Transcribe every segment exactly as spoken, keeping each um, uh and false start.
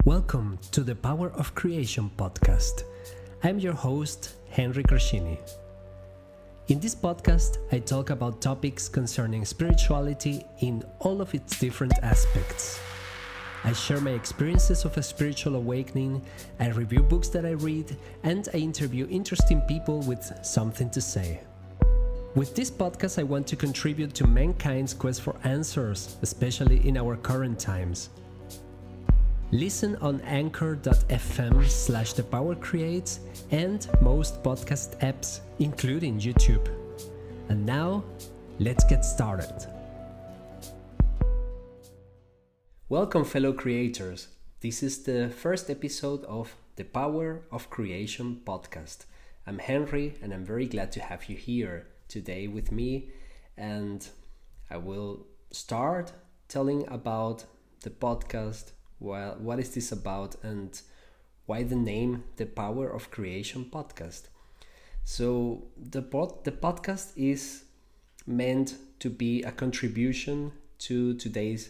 Welcome to the Power of Creation podcast. I'm your host, Henry Crescini. In this podcast, I talk about topics concerning spirituality in all of its different aspects. I share my experiences of a spiritual awakening, I review books that I read, and I interview interesting people with something to say. With this podcast, I want to contribute to mankind's quest for answers, especially in our current times. Listen on anchor.fm slash the power creates and most podcast apps, including YouTube. And now, let's get started. Welcome, fellow creators. This is the first episode of the Power of Creation podcast. I'm Henry, and I'm very glad to have you here today with me. And I will start telling about the podcast. Well, what is this about and why the name The Power of Creation podcast? So the pod, the podcast is meant to be a contribution to today's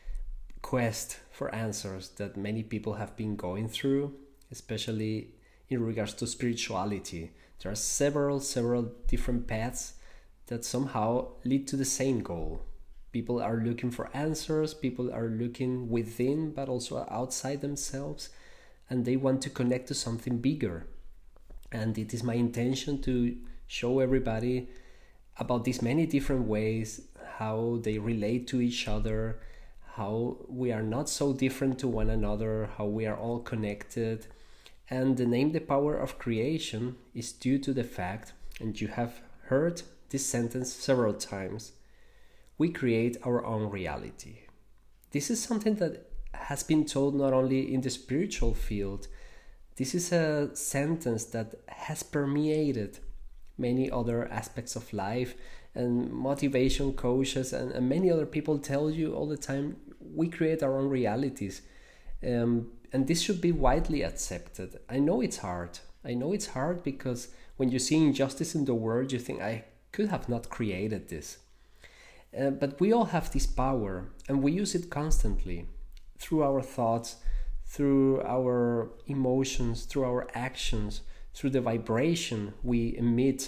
quest for answers that many people have been going through, especially in regards to spirituality. There are several, several different paths that somehow lead to the same goal. People are looking for answers, people are looking within but also outside themselves, and they want to connect to something bigger. And it is my intention to show everybody about these many different ways, how they relate to each other, how we are not so different to one another, how we are all connected. And the name The Power of Creation is due to the fact, and you have heard this sentence several times, we create our own reality. This is something that has been told not only in the spiritual field. This is a sentence that has permeated many other aspects of life, and motivation coaches and, and many other people tell you all the time, we create our own realities. Um, and this should be widely accepted. I know it's hard. I know it's hard because when you see injustice in the world, you think, I could have not created this. Uh, but we all have this power, and we use it constantly through our thoughts, through our emotions, through our actions, through the vibration we emit.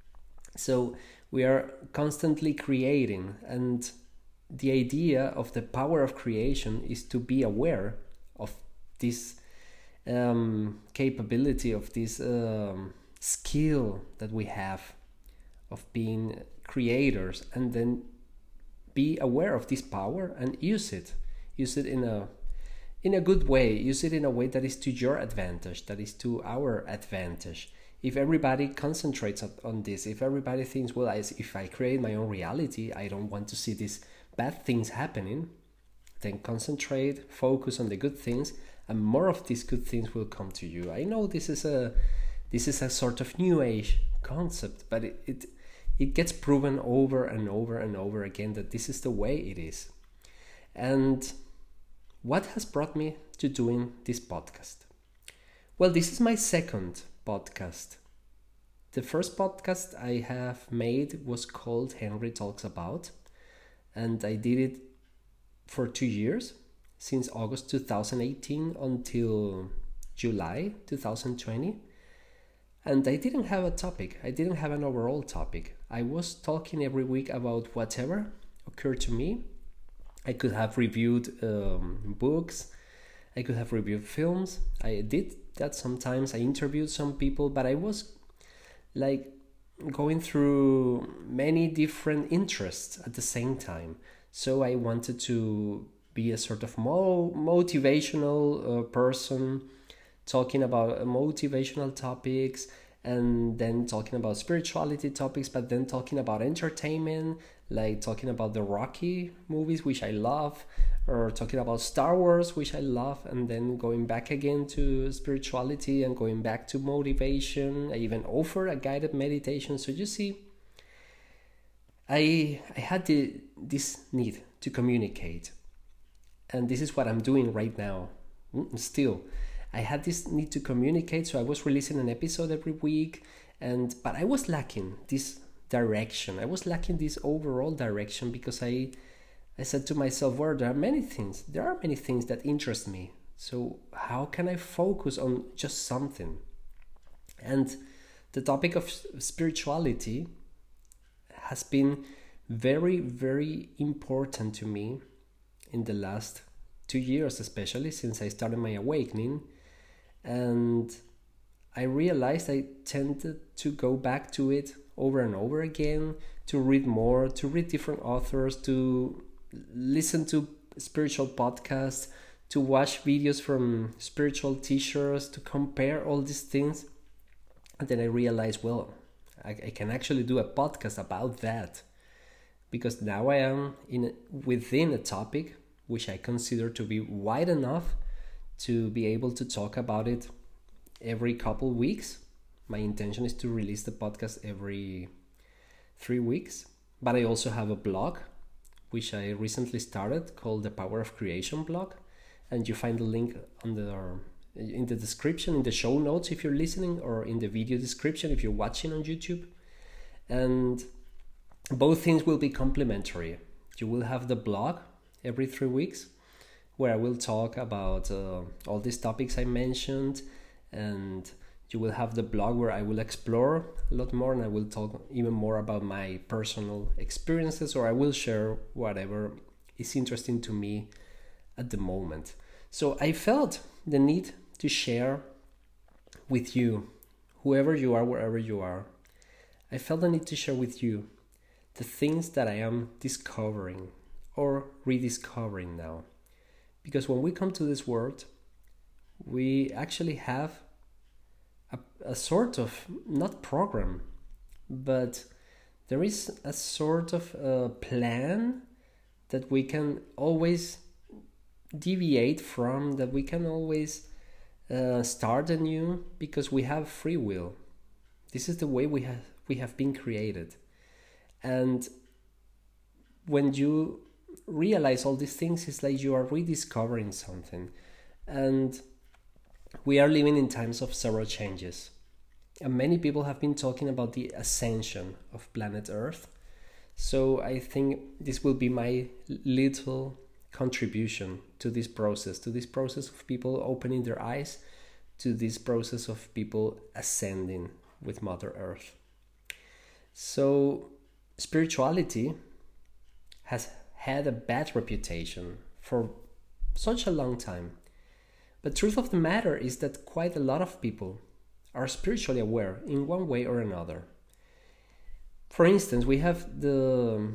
So we are constantly creating, and the idea of the power of creation is to be aware of this um, capability, of this um, skill that we have of being creators, and then be aware of this power and use it. Use it in a in a good way. Use it in a way that is to your advantage, that is to our advantage. If everybody concentrates on this, if everybody thinks, well, if I create my own reality, I don't want to see these bad things happening, then concentrate, focus on the good things, and more of these good things will come to you. I know this is a this is a sort of new age concept, but it, it It gets proven over and over and over again that this is the way it is. And what has brought me to doing this podcast? Well, this is my second podcast. The first podcast I have made was called Henry Talks About, and I did it for two years, since August two thousand eighteen until July two thousand twenty. And I didn't have a topic. I didn't have an overall topic. I was talking every week about whatever occurred to me. I could have reviewed um, books. I could have reviewed films. I did that sometimes. I interviewed some people, but I was like going through many different interests at the same time. So I wanted to be a sort of mo- motivational uh, person, talking about motivational topics, and then talking about spirituality topics, but then talking about entertainment, like talking about the Rocky movies, which I love, or talking about Star Wars, which I love, and then going back again to spirituality and going back to motivation. I even offer a guided meditation. So you see, I I had the, this need to communicate, and this is what I'm doing right now, still. I had this need to communicate, so I was releasing an episode every week, and but I was lacking this direction. I was lacking this overall direction because I I said to myself, well, there are many things. There are many things that interest me. So how can I focus on just something? And the topic of spirituality has been very, very important to me in the last two years, especially since I started my awakening. And I realized I tended to go back to it over and over again, to read more, to read different authors, to listen to spiritual podcasts, to watch videos from spiritual teachers, to compare all these things. And then I realized, well, I, I can actually do a podcast about that, because now I am in within a topic which I consider to be wide enough to be able to talk about it every couple weeks. My intention is to release the podcast every three weeks. But I also have a blog, which I recently started, called The Power of Creation blog. And you find the link on the, in the description, in the show notes if you're listening, or in the video description if you're watching on YouTube. And both things will be complementary. You will have the blog every three weeks, where I will talk about uh, all these topics I mentioned, and you will have the blog where I will explore a lot more, and I will talk even more about my personal experiences, or I will share whatever is interesting to me at the moment. So I felt the need to share with you, whoever you are, wherever you are, I felt the need to share with you the things that I am discovering or rediscovering now. Because when we come to this world, we actually have a, a sort of, not program, but there is a sort of a plan that we can always deviate from, that we can always uh, start anew, because we have free will. This is the way we have we have been created. And when you realize all these things, it's like you are rediscovering something. And we are living in times of several changes. And many people have been talking about the ascension of planet Earth. So I think this will be my little contribution to this process, to this process of people opening their eyes, to this process of people ascending with Mother Earth. So spirituality has had a bad reputation for such a long time. But truth of the matter is that quite a lot of people are spiritually aware in one way or another. For instance, we have the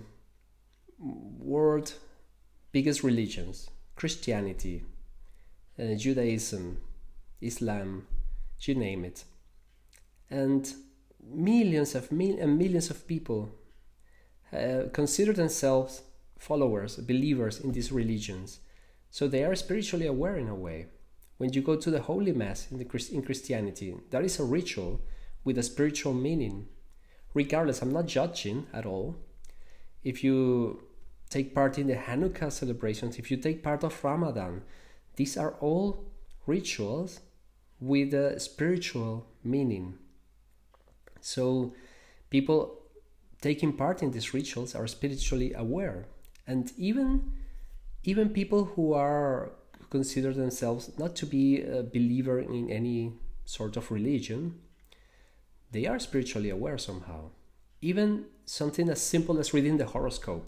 world's biggest religions: Christianity, uh, Judaism, Islam, you name it. And millions of mil- and millions of people uh, consider themselves followers, believers in these religions. So they are spiritually aware in a way. When you go to the Holy Mass in, the Christ- in Christianity, that is a ritual with a spiritual meaning. Regardless, I'm not judging at all. If you take part in the Hanukkah celebrations, if you take part of Ramadan, these are all rituals with a spiritual meaning. So people taking part in these rituals are spiritually aware. And even, even people who are consider themselves not to be a believer in any sort of religion, they are spiritually aware somehow. Even something as simple as reading the horoscope.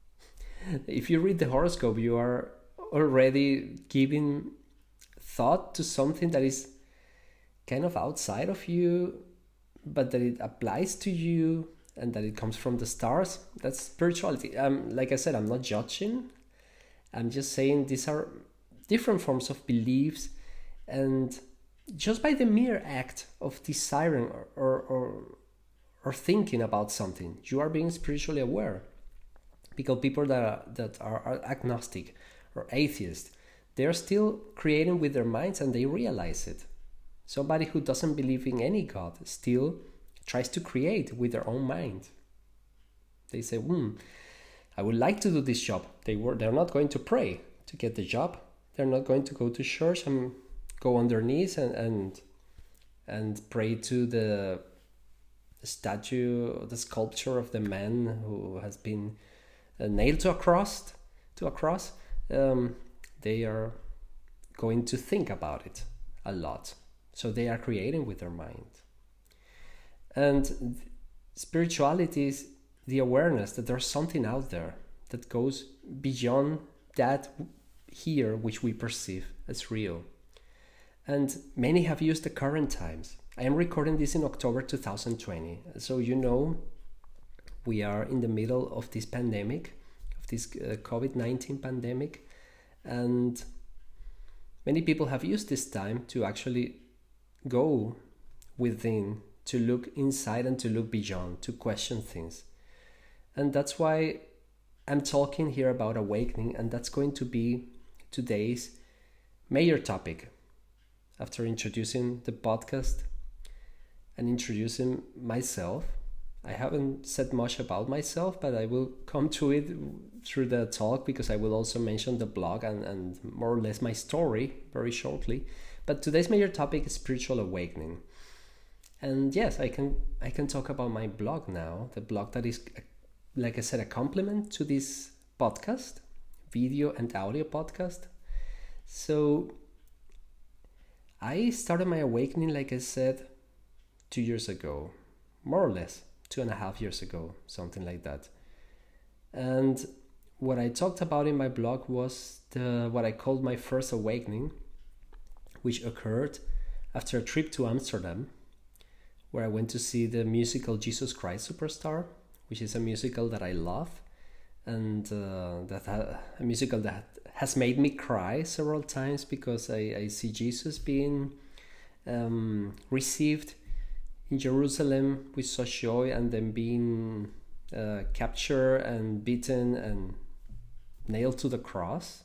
If you read the horoscope, you are already giving thought to something that is kind of outside of you, but that it applies to you and that it comes from the stars. That's spirituality. Um, like I said, I'm not judging. I'm just saying these are different forms of beliefs, and just by the mere act of desiring or, or, or, or thinking about something, you are being spiritually aware. Because people that are, that are, are agnostic or atheist, they are still creating with their minds and they realize it. Somebody who doesn't believe in any God still tries to create with their own mind. They say, hmm, I would like to do this job. They were, they're not going to pray to get the job. They're not going to go to church and go on their knees and and, and pray to the statue, the sculpture of the man who has been uh, nailed to a cross. To a cross, um, they are going to think about it a lot. So they are creating with their mind. And spirituality is the awareness that there's something out there that goes beyond that here which we perceive as real. And many have used the current times. I am recording this in October two thousand twenty. So you know, we are in the middle of this pandemic, of this uh, COVID nineteen pandemic. And many people have used this time to actually go within, to look inside and to look beyond, to question things. And that's why I'm talking here about awakening, and that's going to be today's major topic. After introducing the podcast and introducing myself, I haven't said much about myself, but I will come to it through the talk, because I will also mention the blog and, and more or less my story very shortly. But today's major topic is spiritual awakening. And yes, I can I can talk about my blog now, the blog that is, like I said, a complement to this podcast, video and audio podcast. So I started my awakening, like I said, two years ago, more or less, two and a half years ago, something like that. And what I talked about in my blog was the what I called my first awakening, which occurred after a trip to Amsterdam, where I went to see the musical Jesus Christ Superstar, which is a musical that I love, and uh, that ha- a musical that has made me cry several times, because I, I see Jesus being um, received in Jerusalem with such joy, and then being uh, captured and beaten and nailed to the cross.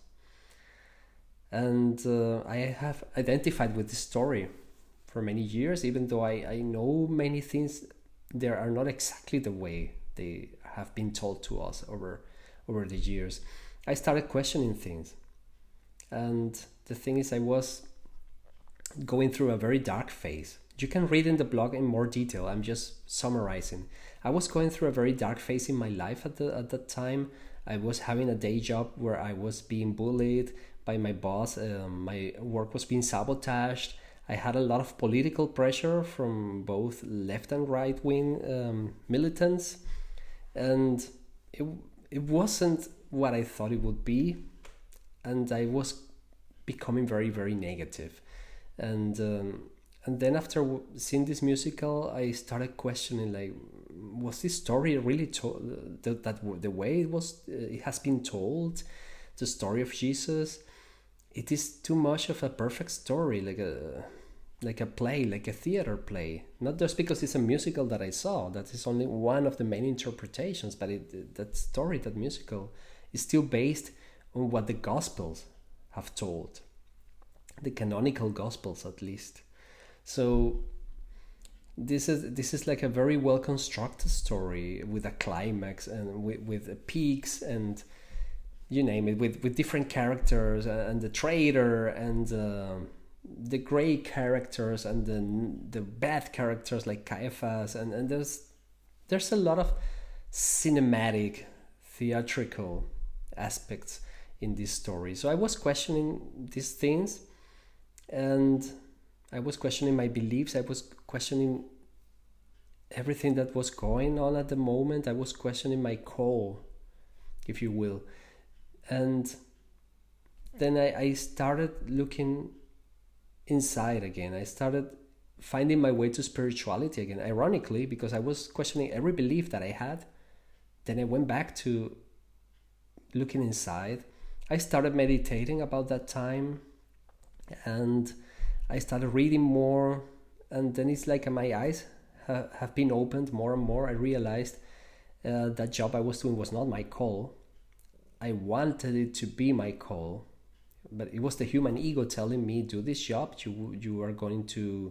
And uh, I have identified with this story for many years, even though I, I know many things there are not exactly the way they have been told to us over over the years. I started questioning things. And the thing is, I was going through a very dark phase. You can read in the blog in more detail. I'm just summarizing. I was going through a very dark phase in my life at the at that time. I was having a day job where I was being bullied by my boss. Um, my work was being sabotaged. I had a lot of political pressure from both left and right wing um, militants. And it it wasn't what I thought it would be. And I was becoming very, very negative. And um, and then after seeing this musical, I started questioning, like, was this story really told that, that the way it was uh, it has been told, the story of Jesus? It is too much of a perfect story, like a like a play, like a theater play. Not just because it's a musical that I saw, that is only one of the main interpretations, but it, that story, that musical, is still based on what the Gospels have told, the canonical Gospels at least. So this is this is like a very well constructed story with a climax and with, with peaks and you name it, with, with different characters and the traitor and uh, the great characters and the the bad characters like Caiaphas, and, and there's there's a lot of cinematic, theatrical aspects in this story. So I was questioning these things, and I was questioning my beliefs. I was questioning everything that was going on at the moment. I was questioning my call, if you will. And then I, I started looking inside again. I started finding my way to spirituality again, ironically, because I was questioning every belief that I had. Then I went back to looking inside. I started meditating about that time, and I started reading more, and then it's like my eyes ha- have been opened more and more. I realized uh, that job I was doing was not my call. I wanted it to be my call, but it was the human ego telling me, do this job, you you are going to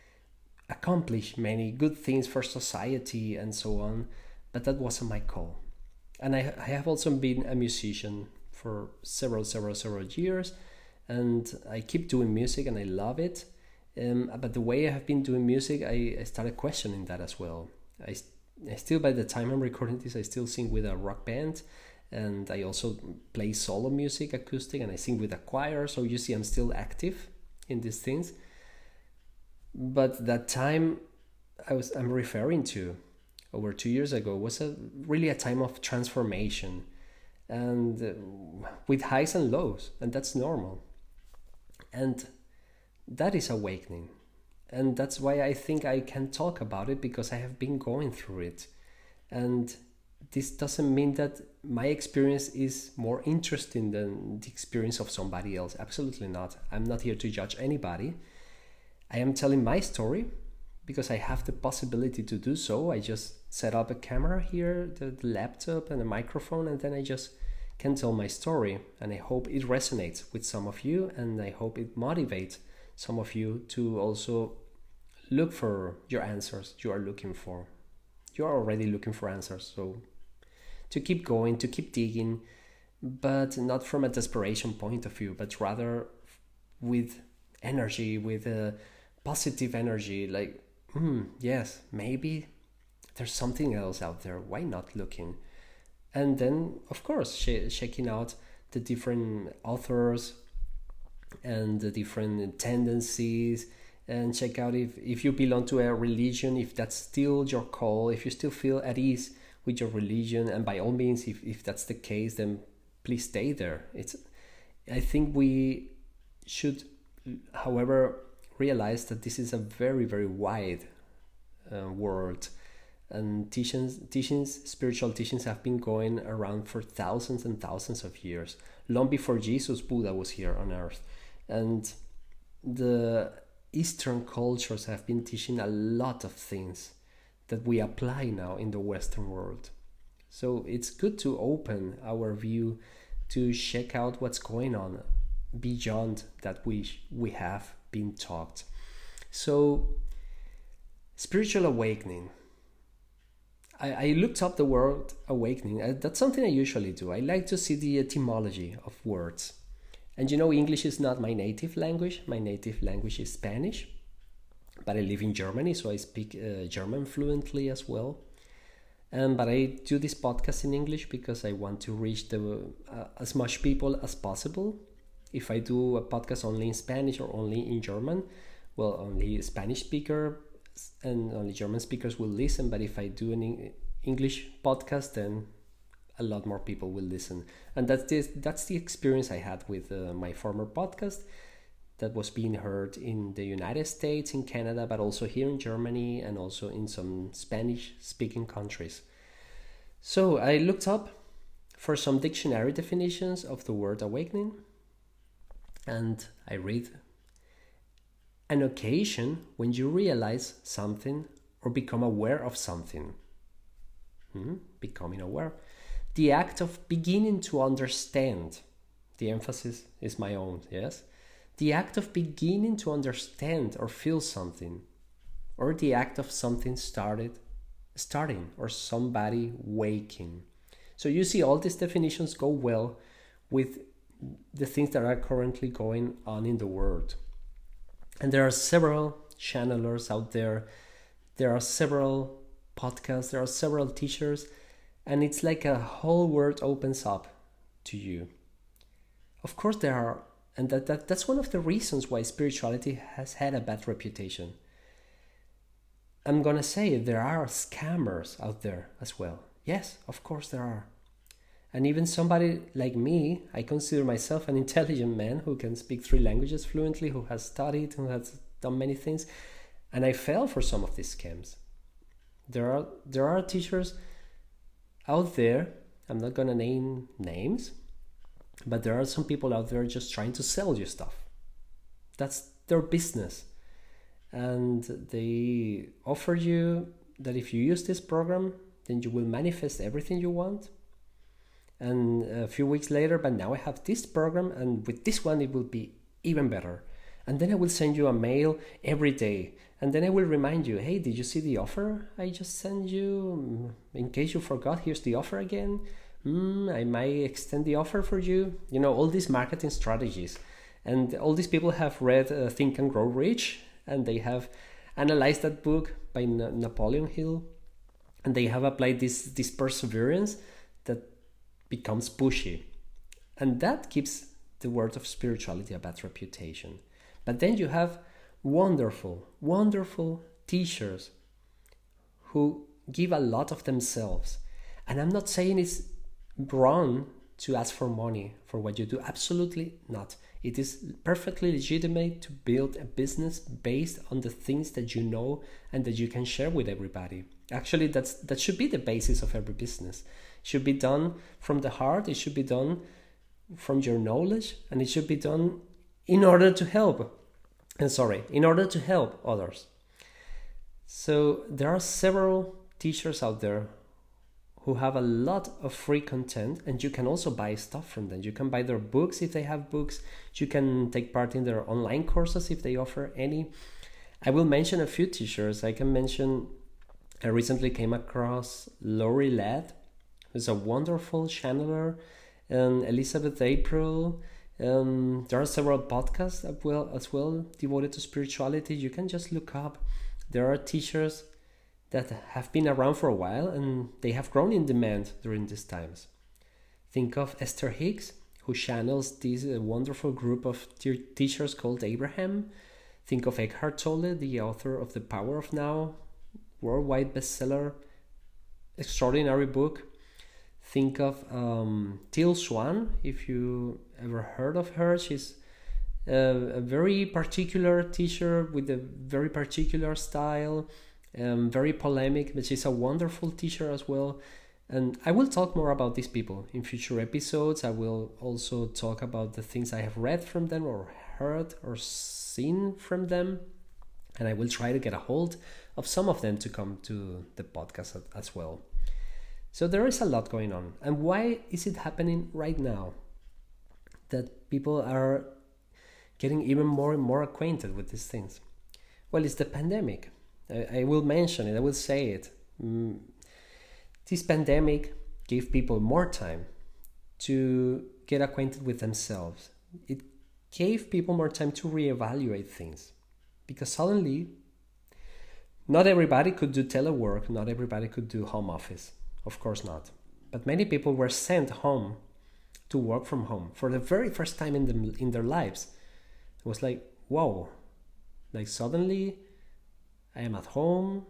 accomplish many good things for society and so on, but that wasn't my call. And I, I have also been a musician for several, several, several years, and I keep doing music and I love it. Um, but the way I have been doing music, I, I started questioning that as well. I, I still, by the time I'm recording this, I still sing with a rock band. And I also play solo music, acoustic, and I sing with a choir. So you see, I'm still active in these things. But that time I was I'm referring to over two years ago was a really a time of transformation, and uh, with highs and lows, and that's normal. And that is awakening. And that's why I think I can talk about it, because I have been going through it. And this doesn't mean that my experience is more interesting than the experience of somebody else. Absolutely not. I'm not here to judge anybody. I am telling my story because I have the possibility to do so. I just set up a camera here, the, the laptop and a microphone, and then I just can tell my story. And I hope it resonates with some of you, and I hope it motivates some of you to also look for your answers you are looking for. You are already looking for answers, so to keep going, to keep digging, but not from a desperation point of view, but rather with energy, with a positive energy, like, hmm, yes, maybe there's something else out there. Why not looking? And then, of course, sh- checking out the different authors and the different tendencies, and check out if, if you belong to a religion, if that's still your call, if you still feel at ease with your religion. And by all means, if, if that's the case, then please stay there. It's, I think we should, however, realize that this is a very, very wide uh, world. And teachings, teachings, spiritual teachings have been going around for thousands and thousands of years, long before Jesus, Buddha was here on earth. And the Eastern cultures have been teaching a lot of things that we apply now in the Western world. So it's good to open our view to check out what's going on beyond that we we have been taught. So, spiritual awakening. I, I looked up the word awakening. That's something I usually do. I like to see the etymology of words. And you know, English is not my native language. My native language is Spanish. But I live in Germany, so I speak uh, German fluently as well. Um, but I do this podcast in English because I want to reach the uh, as much people as possible. If I do a podcast only in Spanish or only in German, well, only Spanish speakers and only German speakers will listen. But if I do an English podcast, then a lot more people will listen. And that's the, that's the experience I had with uh, my former podcast that was being heard in the United States, in Canada, but also here in Germany and also in some Spanish-speaking countries. So I looked up for some dictionary definitions of the word awakening, and I read: an occasion when you realize something or become aware of something. Hmm? Becoming aware. The act of beginning to understand. The emphasis is my own, yes? The act of beginning to understand or feel something. Or the act of something started, starting, or somebody waking. So you see, all these definitions go well with the things that are currently going on in the world. And there are several channelers out there. There are several podcasts. There are several teachers. And it's like a whole world opens up to you. Of course there are, and that, that that's one of the reasons why spirituality has had a bad reputation. I'm gonna say there are scammers out there as well. Yes, of course there are. And even somebody like me, I consider myself an intelligent man who can speak three languages fluently, who has studied, who has done many things. And I fell for some of these scams. There are there are teachers out there, I'm not gonna name names, but there are some people out there just trying to sell you stuff. That's their business. And they offer you that if you use this program, then you will manifest everything you want. And a few weeks later, but now I have this program, and with this one it will be even better. And then I will send you a mail every day. And then I will remind you, hey, did you see the offer I just sent you? In case you forgot, here's the offer again. Mm, I might extend the offer for you. You know, all these marketing strategies. And all these people have read uh, Think and Grow Rich, and they have analyzed that book by N- Napoleon Hill. And they have applied this, this perseverance that becomes pushy. And that gives the word of spirituality a bad reputation. But then you have wonderful, wonderful teachers who give a lot of themselves. And I'm not saying it's wrong to ask for money for what you do. Absolutely not. It is perfectly legitimate to build a business based on the things that you know and that you can share with everybody. Actually, that's that should be the basis of every business. It should be done from the heart. It should be done from your knowledge, and it should be done in order to help. And sorry, in order to help others. So there are several teachers out there who have a lot of free content, and you can also buy stuff from them. You can buy their books if they have books. You can take part in their online courses if they offer any. I will mention a few teachers. I can mention, I recently came across Lori Ladd, who's a wonderful channeler, and Elizabeth April. Um, there are several podcasts as well, as well devoted to spirituality. You can just look up. There are teachers that have been around for a while, and they have grown in demand during these times. Think of Esther Hicks, who channels this uh, wonderful group of te- teachers called Abraham. Think of Eckhart Tolle, the author of The Power of Now, worldwide bestseller, extraordinary book. Think of um, Teal Swan, if you ever heard of her. She's a, a very particular teacher with a very particular style. Um, very polemic, but she's a wonderful teacher as well. And I will talk more about these people in future episodes. I will also talk about the things I have read from them or heard or seen from them. And I will try to get a hold of some of them to come to the podcast as well. So there is a lot going on. And why is it happening right now that people are getting even more and more acquainted with these things? Well, it's the pandemic. I will mention it, I will say it. Mm, this pandemic gave people more time to get acquainted with themselves. It gave people more time to reevaluate things. Because suddenly, not everybody could do telework, not everybody could do home office. Of course not. But many people were sent home to work from home for the very first time in, them, in their lives. It was like, whoa, like suddenly I am at home.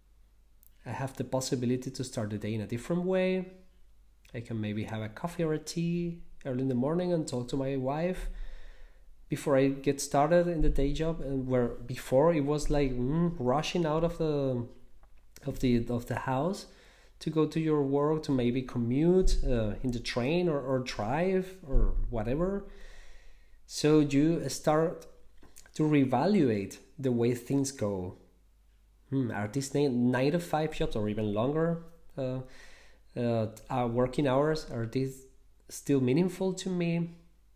I have the possibility to start the day in a different way. I can maybe have a coffee or a tea early in the morning and talk to my wife before I get started in the day job. And where before it was like mm, rushing out of the of the of the house to go to your work, to maybe commute uh, in the train or, or drive or whatever. So you start to reevaluate the way things go. Hmm, are these nine to five jobs or even longer uh, uh, are working hours? Are these still meaningful to me?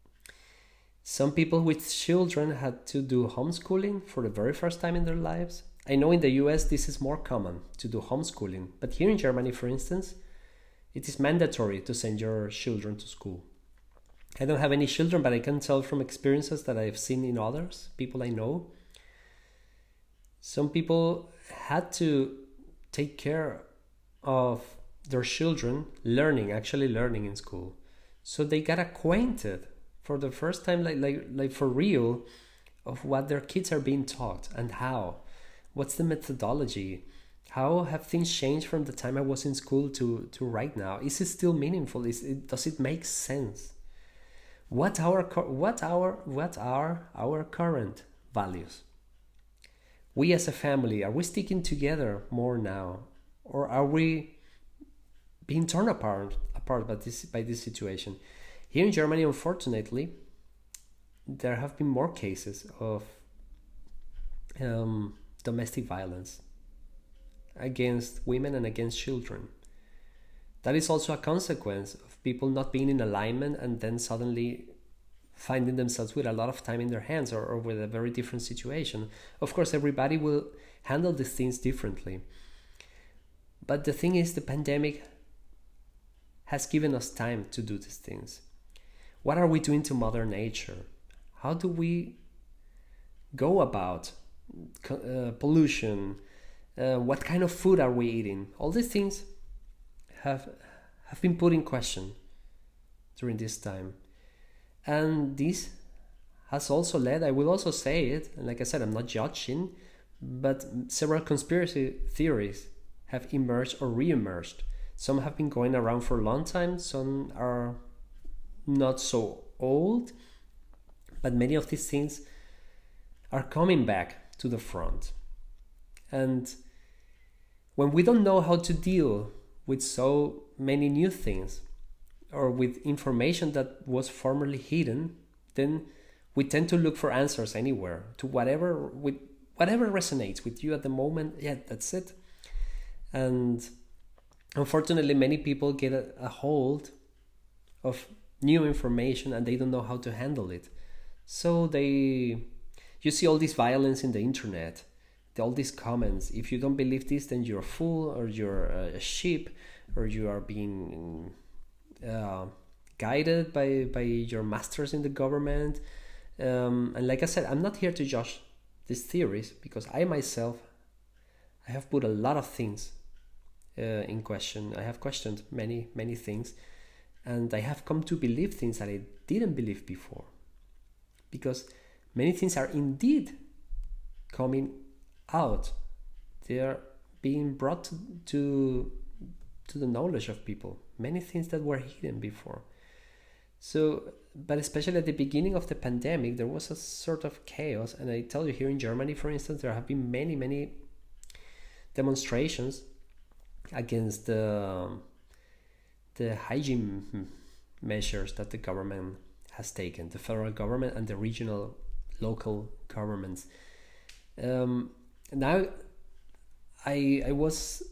Some people with children had to do homeschooling for the very first time in their lives. I know in the U S this is more common to do homeschooling, but here in Germany, for instance, it is mandatory to send your children to school. I don't have any children, but I can tell from experiences that I've seen in others, people I know. Some people had to take care of their children learning, actually learning in school. So they got acquainted for the first time, like, like, like for real, of what their kids are being taught and how. What's the methodology? How have things changed from the time I was in school to, to right now? Is it still meaningful? Is it, does it make sense? What our what our what are our current values? We as a family, are we sticking together more now, or are we being torn apart apart by this by this situation? Here in Germany, unfortunately, there have been more cases of um, domestic violence against women and against children. That is also a consequence of people not being in alignment and then suddenly finding themselves with a lot of time in their hands, or, or with a very different situation. Of course, everybody will handle these things differently. But the thing is, the pandemic has given us time to do these things. What are we doing to Mother Nature? How do we go about uh, pollution? Uh, what kind of food are we eating? All these things have have been put in question. during this time. And this has also led, I will also say it, and like I said, I'm not judging, but several conspiracy theories have emerged or re-emerged. Some have been going around for a long time, some are not so old, but many of these things are coming back to the front. And when we don't know how to deal with so many new things, or with information that was formerly hidden, then we tend to look for answers anywhere, to whatever with whatever resonates with you at the moment. Yeah, that's it. And unfortunately, many people get a, a hold of new information and they don't know how to handle it. So they, you see all this violence in the internet, all these comments. If you don't believe this, then you're a fool, or you're a sheep, or you are being uh, guided by by your masters in the government. Um, and like I said, I'm not here to judge these theories, because I myself, I have put a lot of things uh, in question. I have questioned many, many things, and I have come to believe things that I didn't believe before, because many things are indeed coming out. They are being brought to, to, to the knowledge of people. Many things that were hidden before. So, but especially at the beginning of the pandemic, there was a sort of chaos. And I tell you, here in Germany, for instance, there have been many, many demonstrations against the, the hygiene measures that the government has taken, the federal government and the regional, local governments. Um, now, I, I was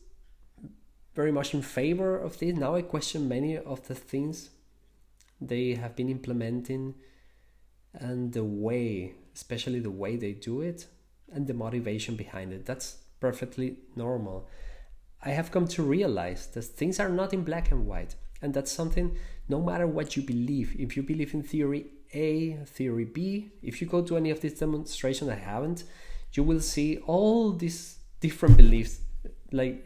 very much in favor of this. Now I question many of the things they have been implementing, and the way, especially the way they do it, and the motivation behind it. That's perfectly normal. I have come to realize that things are not in black and white, and that's something, no matter what you believe, if you believe in theory A, theory B, if you go to any of these demonstrations, I haven't, you will see all these different beliefs, like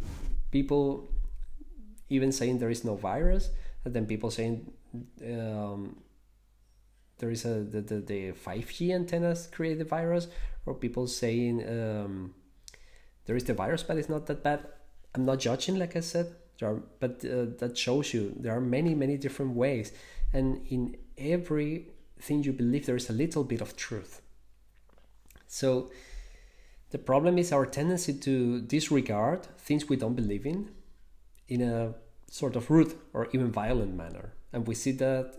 people even saying there is no virus, and then people saying um, there is a the, the, the five G antennas create the virus, or people saying um, there is the virus but it's not that bad. I'm not judging, like I said, there are, but uh, that shows you there are many, many different ways, and in everything you believe there is a little bit of truth. So the problem is our tendency to disregard things we don't believe in in a sort of rude or even violent manner. And we see that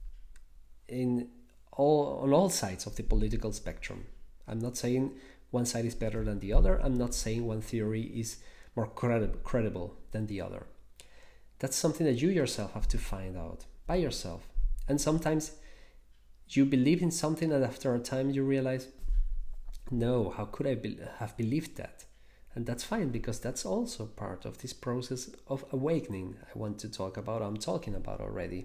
in all on all sides of the political spectrum. I'm not saying one side is better than the other. I'm not saying one theory is more credi- credible than the other. That's something that you yourself have to find out by yourself. And sometimes you believe in something and after a time you realize, no, how could I be- have believed that? And that's fine, because that's also part of this process of awakening I want to talk about, I'm talking about already.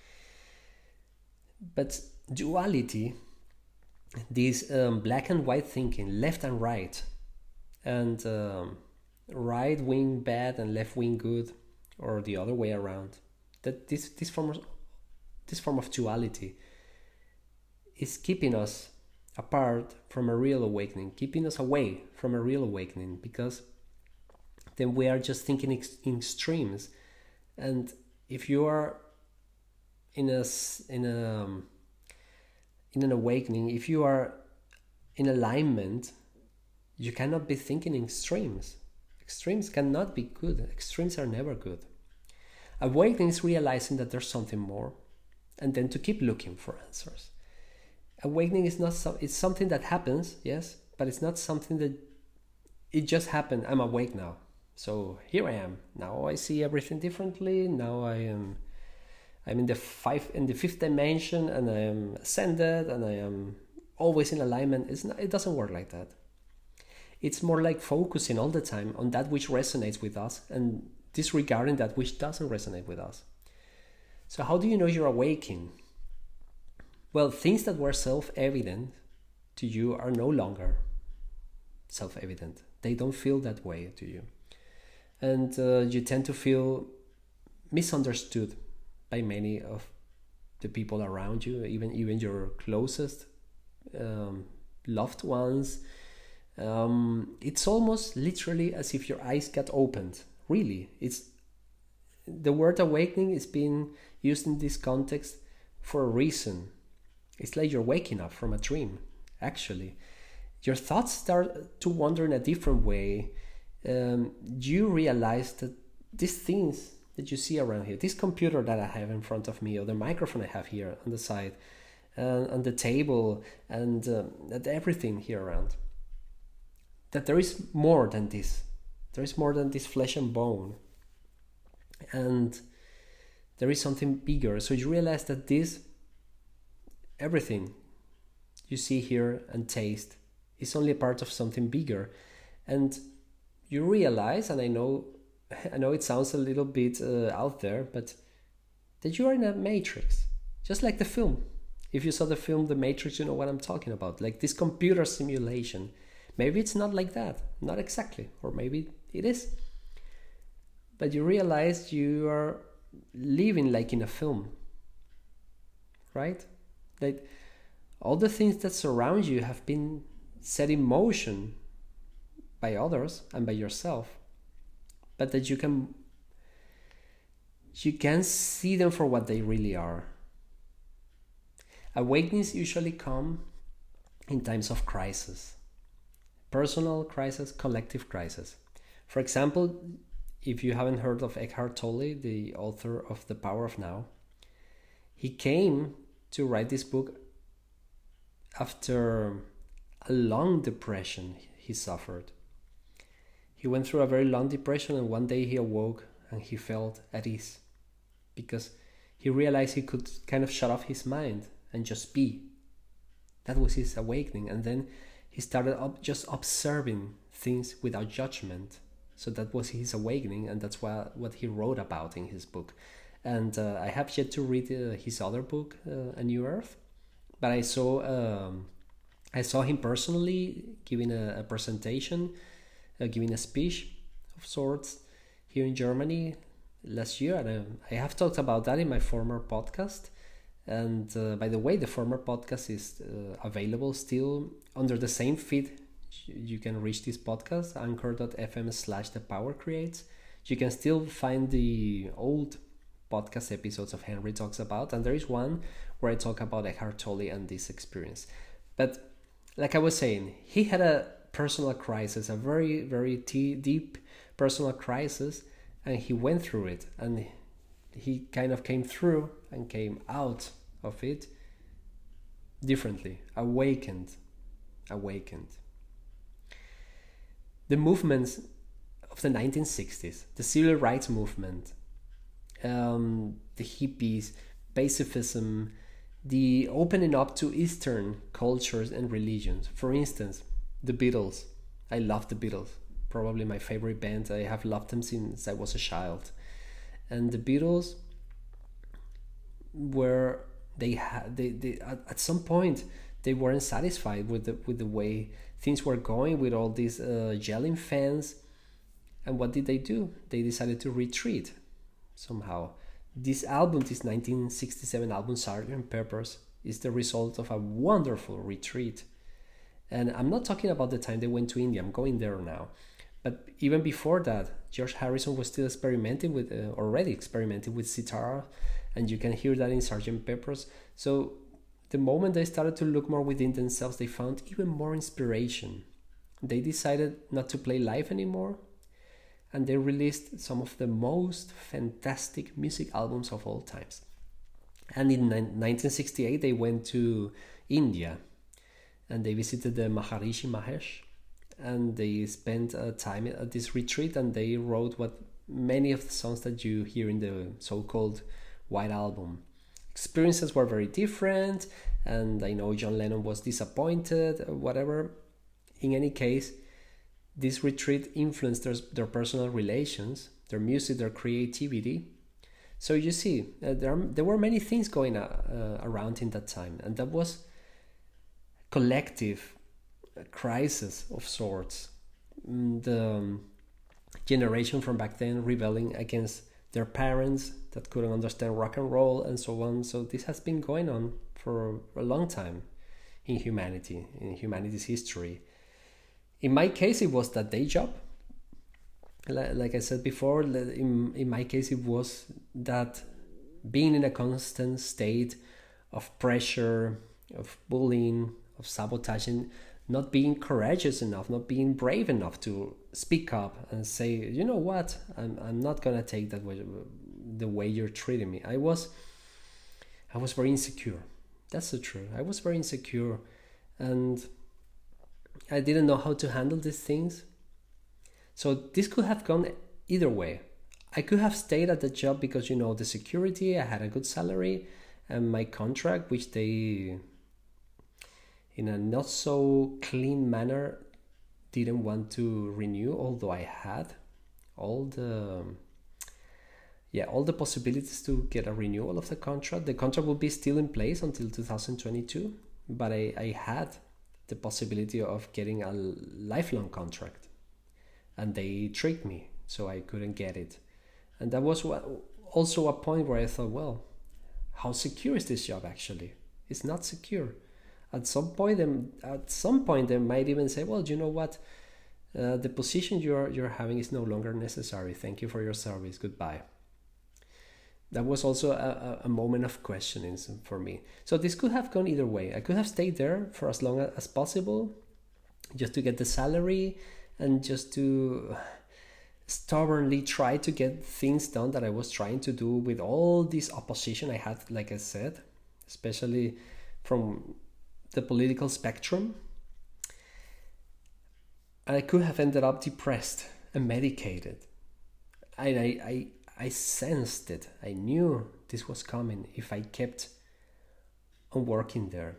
But duality, this um, black and white thinking, left and right, and um, right wing bad and left wing good, or the other way around, that this, this, form of, this form of duality is keeping us apart from a real awakening, keeping us away from a real awakening, because then we are just thinking ex- in extremes. And if you are in a in a um, in an awakening, if you are in alignment, you cannot be thinking in extremes. Extremes cannot be good. Extremes are never good. Awakening is realizing that there's something more, and then to keep looking for answers. Awakening is not so, it's something that happens, yes, but it's not something that it just happened. I'm awake now, so here I am. Now I see everything differently. Now I am, I'm in the five in the fifth dimension, and I am ascended, and I am always in alignment. It's not, it doesn't work like that. It's more like focusing all the time on that which resonates with us and disregarding that which doesn't resonate with us. So how do you know you're awakening? Well, things that were self-evident to you are no longer self-evident. They don't feel that way to you. And uh, you tend to feel misunderstood by many of the people around you, even even your closest um, loved ones. Um, it's almost literally as if your eyes got opened. Really, it's the word awakening is being used in this context for a reason. It's like you're waking up from a dream. Actually, your thoughts start to wander in a different way. Um, you realize that these things that you see around here, this computer that I have in front of me, or the microphone I have here on the side, uh, on the table, and uh, that everything here around, that there is more than this. There is more than this flesh and bone. And there is something bigger. So you realize that this, everything you see here and taste, is only a part of something bigger. And you realize, and I know I know it sounds a little bit uh, out there, but that you are in a matrix, just like the film. If you saw the film The Matrix, you know what I'm talking about, like this computer simulation. Maybe it's not like that, not exactly, or maybe it is. But you realize you are living like in a film, right? Like all the things that surround you have been set in motion by others and by yourself, but that you can you can see them for what they really are. Awakenings usually come in times of crisis. Personal crisis, collective crisis. For example, if you haven't heard of Eckhart Tolle, the author of The Power of Now, he came to write this book after a long depression he suffered. He went through a very long depression, and one day he awoke and he felt at ease because he realized he could kind of shut off his mind and just be. That was his awakening. And then he started up just observing things without judgment. So that was his awakening, and that's what, what he wrote about in his book. And uh, I have yet to read uh, his other book, uh, A New Earth, but I saw um, I saw him personally giving a, a presentation, uh, giving a speech of sorts here in Germany last year. And uh, I have talked about that in my former podcast. And uh, by the way, the former podcast is uh, available still under the same feed. You can reach this podcast, anchor.fm slash the power creates. You can still find the old podcast episodes of Henry Talks About, and there is one where I talk about Eckhart Tolle and this experience. But like I was saying, he had a personal crisis, a very, very t- deep personal crisis, and he went through it, and he kind of came through and came out of it differently, awakened, awakened. The movements of the nineteen sixties, the civil rights movement, um, the hippies, pacifism, the opening up to Eastern cultures and religions. For instance, the Beatles. I love the Beatles. Probably my favorite band. I have loved them since I was a child. And the Beatles were, they had, they, they at, at some point, they weren't satisfied with the with the way things were going with all these uh, yelling fans. And what did they do? They decided to retreat somehow. This album, this nineteen sixty-seven album, Sergeant Pepper's, is the result of a wonderful retreat. And I'm not talking about the time they went to India. I'm going there now. But even before that, George Harrison was still experimenting with, uh, already experimenting with sitar. And you can hear that in Sergeant Pepper's. So the moment they started to look more within themselves, they found even more inspiration. They decided not to play live anymore, and they released some of the most fantastic music albums of all times. And in nineteen sixty-eight, they went to India, and they visited the Maharishi Mahesh, and they spent a time at this retreat, and they wrote what many of the songs that you hear in the so-called White Album. Experiences were very different, and I know John Lennon was disappointed, whatever. In any case, this retreat influenced their, their personal relations, their music, their creativity. So you see, uh, there, are, there were many things going uh, around in that time, and that was collective crisis of sorts. The um, generation from back then rebelling against their parents that couldn't understand rock and roll and so on. So this has been going on for a long time in humanity, in humanity's history. In my case, it was that day job. Like I said before, in, in my case, it was that being in a constant state of pressure, of bullying, of sabotaging, not being courageous enough, not being brave enough to speak up and say, you know what, I'm I'm not gonna take that way, the way you're treating me. I was I was very insecure. That's the truth. I was very insecure, and I didn't know how to handle these things. So this could have gone either way. I could have stayed at the job because, you know, the security, I had a good salary, and my contract, which they, in a not so clean manner, didn't want to renew, although I had all the yeah all the possibilities to get a renewal of the contract. The contract will be still in place until two thousand twenty-two, but I, I had the possibility of getting a lifelong contract, and they tricked me, so I couldn't get it. And that was what, also a point where I thought, well, how secure is this job actually? It's not secure. At some point, at some point, they might even say, well, you know what? Uh, the position you're you're having is no longer necessary. Thank you for your service. Goodbye. That was also a, a moment of questioning for me. So this could have gone either way. I could have stayed there for as long as possible, just to get the salary and just to stubbornly try to get things done that I was trying to do with all this opposition I had, like I said, especially from the political spectrum. I could have ended up depressed and medicated. I, I, I, I sensed it. I knew this was coming if I kept on working there.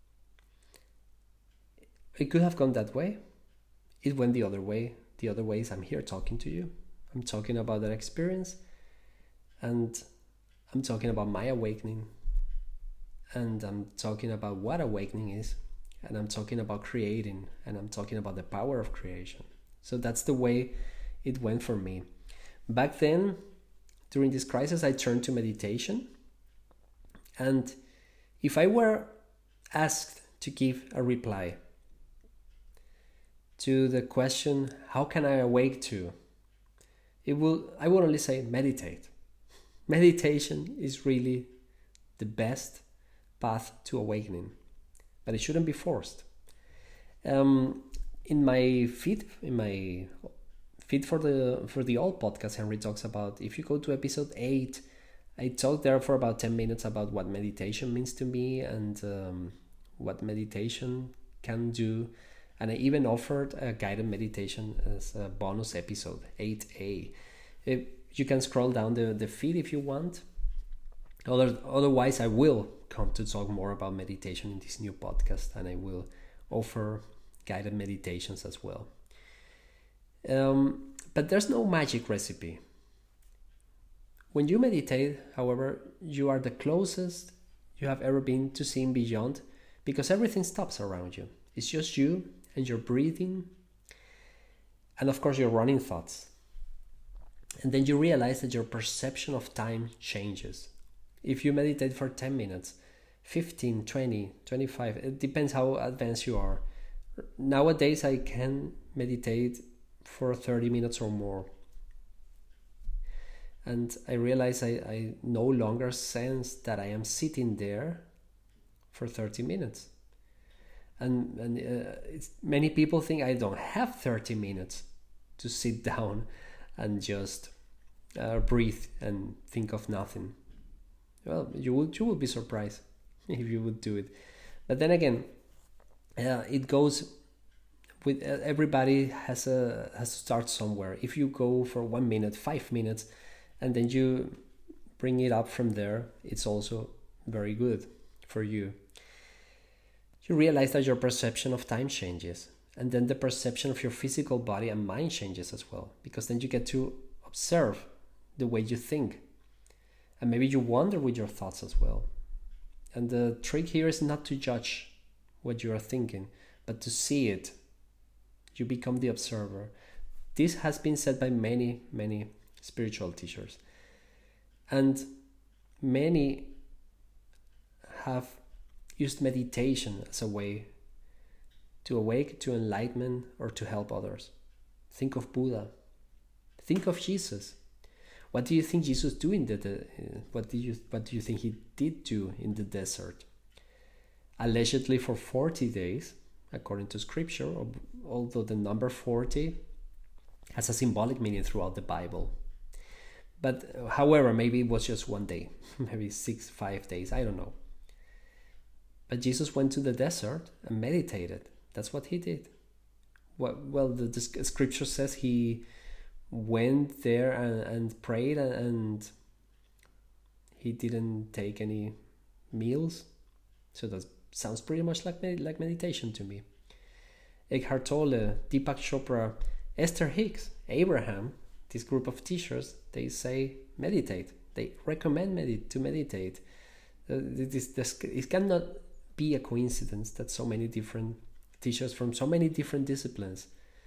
It could have gone that way. It went the other way. The other way is I'm here talking to you. I'm talking about that experience, and I'm talking about my awakening, and I'm talking about what awakening is, and I'm talking about creating, and I'm talking about the power of creation. So that's the way it went for me. Back then, during this crisis, I turned to meditation, and if I were asked to give a reply to the question, how can I awake to? It will. I would only say meditate. Meditation is really the best path to awakening, but it shouldn't be forced. Um, in my feed, in my feed for the for the old podcast, Henry talks about. If you go to episode eight, I talked there for about ten minutes about what meditation means to me and um, what meditation can do. And I even offered a guided meditation as a bonus episode, eight A. If you can scroll down the, the feed if you want. Other, otherwise, I will come to talk more about meditation in this new podcast, and I will offer guided meditations as well. Um, but there's no magic recipe. When you meditate, however, you are the closest you have ever been to seeing beyond, because everything stops around you. It's just you and your breathing, and of course your running thoughts. And then you realize that your perception of time changes. If you meditate for ten minutes, fifteen, twenty, twenty-five, it depends how advanced you are. Nowadays I can meditate for thirty minutes or more. And I realize I, I no longer sense that I am sitting there for thirty minutes. And, and uh, it's, many people think I don't have thirty minutes to sit down and just uh, breathe and think of nothing. Well, you would you would be surprised if you would do it. But then again, uh, it goes with uh, everybody has a has to start somewhere. If you go for one minute, five minutes, and then you bring it up from there, it's also very good for you. You realize that your perception of time changes, and then the perception of your physical body and mind changes as well, because then you get to observe the way you think, and maybe you wonder with your thoughts as well. And the trick here is not to judge what you are thinking, but to see it. You become the observer. This has been said by many, many spiritual teachers. And many have used meditation as a way to awake to enlightenment or to help others. Think of Buddha. Think of Jesus. What do you think Jesus do in the, the what do you what do you think he did do in the desert? Allegedly for forty days, according to scripture, although the number forty has a symbolic meaning throughout the Bible. But however, maybe it was just one day, maybe six, five days, I don't know. But Jesus went to the desert and meditated. That's what he did. Well, well the, the scripture says he went there and, and prayed, and, and he didn't take any meals. So that sounds pretty much like like meditation to me. Eckhart Tolle, Deepak Chopra, Esther Hicks, Abraham, this group of teachers, they say meditate. They recommend medit- to meditate. Uh, this, this, it cannot be a coincidence that so many different teachers from so many different disciplines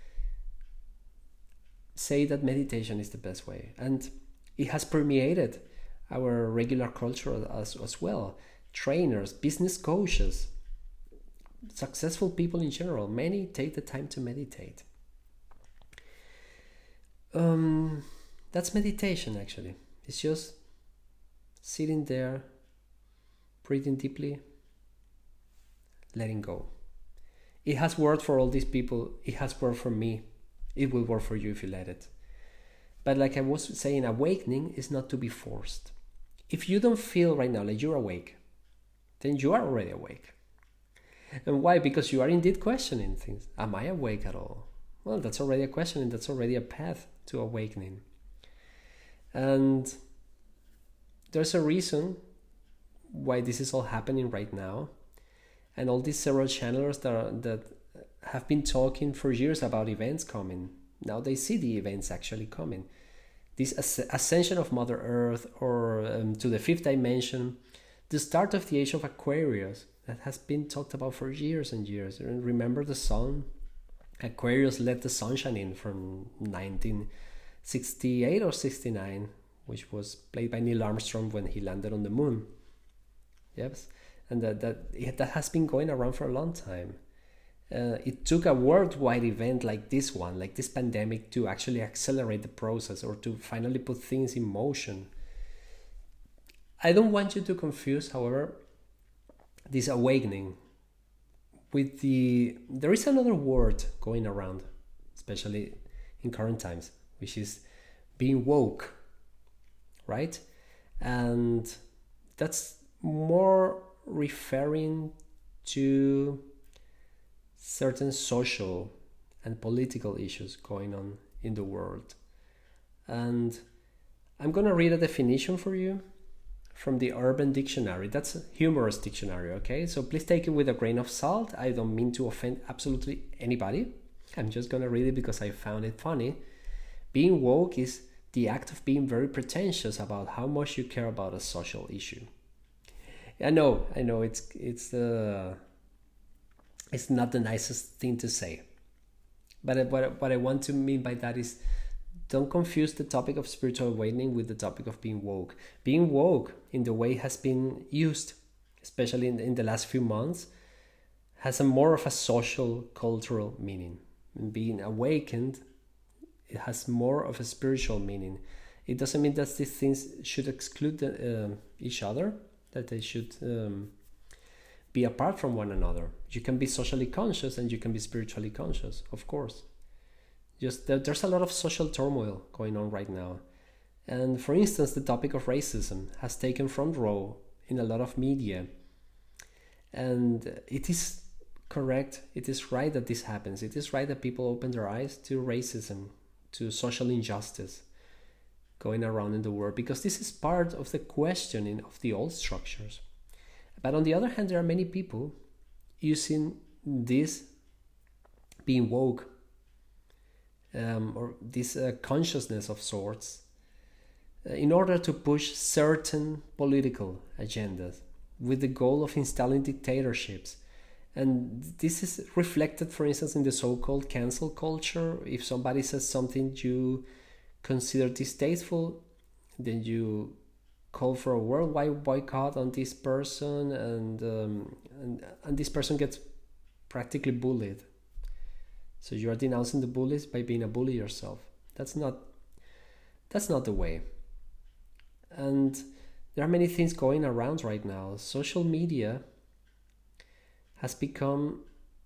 say that meditation is the best way. And it has permeated our regular culture as, as well. Trainers, business coaches, successful people in general, many take the time to meditate. Um, that's meditation actually. It's just sitting there, breathing deeply, letting go. It has worked for all these people. It has worked for me. It will work for you if you let it. But like I was saying, awakening is not to be forced. If you don't feel right now like you're awake, then you are already awake. And why? Because you are indeed questioning things. Am I awake at all? Well, that's already a question, and that's already a path to awakening. And there's a reason why this is all happening right now. And all these several channelers that, are, that have been talking for years about events coming, now they see the events actually coming. This ascension of Mother Earth, or um, to the fifth dimension, the start of the age of Aquarius, that has been talked about for years and years. Remember the sun? Aquarius let the sunshine in from nineteen sixty-eight or sixty-nine, which was played by Neil Armstrong when he landed on the moon. Yes, and that that that has been going around for a long time. Uh, it took a worldwide event like this one, like this pandemic, to actually accelerate the process or to finally put things in motion. I don't want you to confuse, however, this awakening with the... There is another word going around, especially in current times, which is being woke, right? And that's more referring to certain social and political issues going on in the world. And I'm going to read a definition for you from the Urban Dictionary. That's a humorous dictionary, okay? So please take it with a grain of salt. I don't mean to offend absolutely anybody. I'm just going to read it because I found it funny. Being woke is the act of being very pretentious about how much you care about a social issue. I know, I know, it's it's uh, it's not the nicest thing to say. But what, what I want to mean by that is, don't confuse the topic of spiritual awakening with the topic of being woke. Being woke, in the way it has been used, especially in, in the last few months, has a more of a social, cultural meaning. And being awakened, it has more of a spiritual meaning. It doesn't mean that these things should exclude the, uh, each other, that they should um, be apart from one another. You can be socially conscious and you can be spiritually conscious, of course. Just that there's a lot of social turmoil going on right now. And for instance, the topic of racism has taken front row in a lot of media. And it is correct, it is right that this happens. It is right that people open their eyes to racism, to social injustice going around in the world, because this is part of the questioning of the old structures. But on the other hand, there are many people using this being woke, um, or this uh, consciousness of sorts, uh, in order to push certain political agendas with the goal of installing dictatorships. And this is reflected, for instance, in the so-called cancel culture. If somebody says something you consider distasteful, then you call for a worldwide boycott on this person, and um, and, and this person gets practically bullied. So you are denouncing the bullies by being a bully yourself. That's not that's not the way. And there are many things going around right now. Social media has become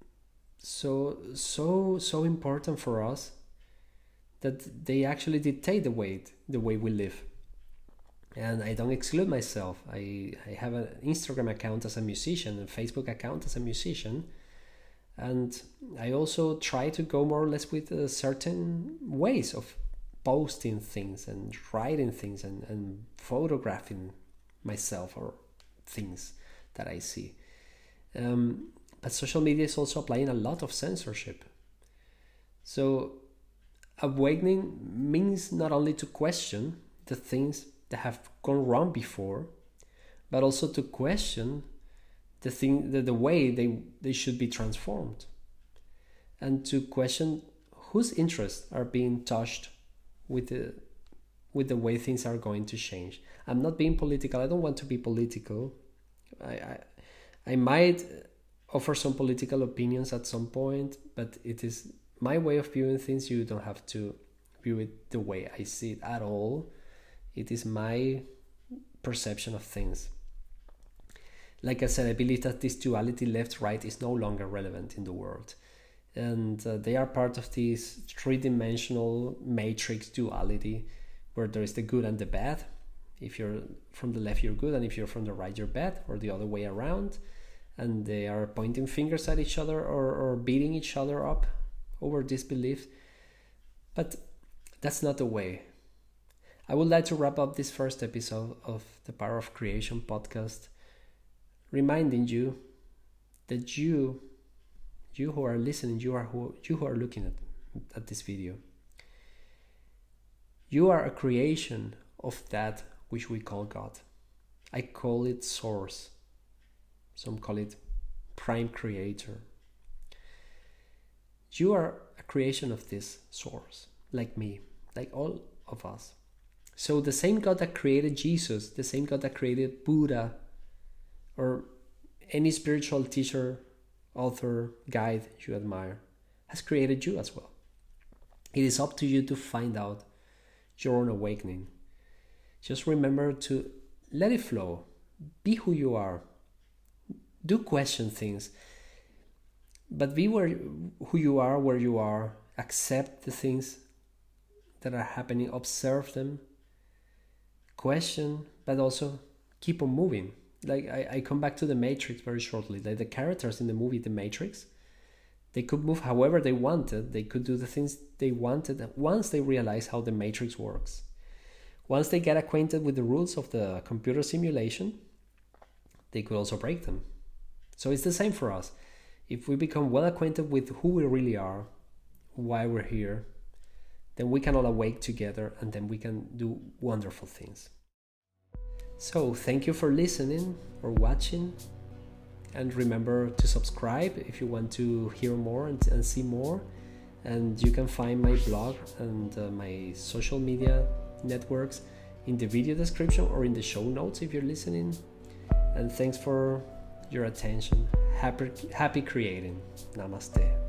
so so so important for us that they actually dictate the way the way we live. And I don't exclude myself. I, I have an Instagram account as a musician, a Facebook account as a musician, and I also try to go more or less with uh, certain ways of posting things and writing things and, and photographing myself or things that I see. Um, but social media is also applying a lot of censorship. So awakening means not only to question the things that have gone wrong before, but also to question the thing, the, the way they, they should be transformed, and to question whose interests are being touched with the with the way things are going to change. I'm not being political. I don't want to be political. I I, I might offer some political opinions at some point, but it is my way of viewing things. You don't have to view it the way I see it at all. It is my perception of things. Like I said, I believe that this duality left-right is no longer relevant in the world. And uh, they are part of this three-dimensional matrix duality where there is the good and the bad. If you're from the left, you're good, and if you're from the right, you're bad, or the other way around. And they are pointing fingers at each other or, or beating each other up over this belief. But that's not the way. I would like to wrap up this first episode of the Power of Creation podcast, reminding you that you, you who are listening, you are who you who are looking at, at this video, you are a creation of that which we call God. I call it Source. Some call it Prime Creator. You are a creation of this Source, like me, like all of us. So the same God that created Jesus, the same God that created Buddha, or any spiritual teacher, author, guide you admire, has created you as well. It is up to you to find out your own awakening. Just remember to let it flow. Be who you are. Do question things. But be where, who you are, where you are. Accept the things that are happening. Observe them. Question, but also keep on moving. Like I, I come back to the Matrix very shortly. Like the characters in the movie The Matrix, they could move however they wanted. They could do the things they wanted once they realize how the Matrix works. Once they get acquainted with the rules of the computer simulation, they could also break them. So it's the same for us. If we become well acquainted with who we really are, why we're here, then we can all awake together, and then we can do wonderful things. So thank you for listening or watching, and remember to subscribe if you want to hear more and, and see more. And you can find my blog and uh, my social media networks in the video description or in the show notes if you're listening. And thanks for your attention. Happy, happy creating. Namaste.